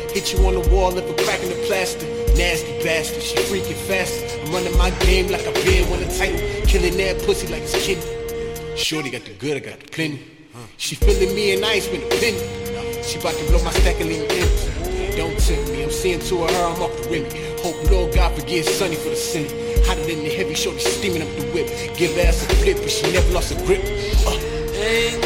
Hit you on the wall if a crack in the plaster. Nasty bastard, she freaking fast. I'm running my game like a bear won a title. Killing that pussy like it's kid. Shorty got the good, I got the plenty. She feeling me and ice with a pin. She about to blow my stack and leave me empty. Don't tempt me, I'm seeing to her, I'm off the rim. Hope Lord God forgives Sonny for the sin. Hotter than the heavy, shorty steaming up the whip. Give her ass a flip, but she never lost a grip. Ain't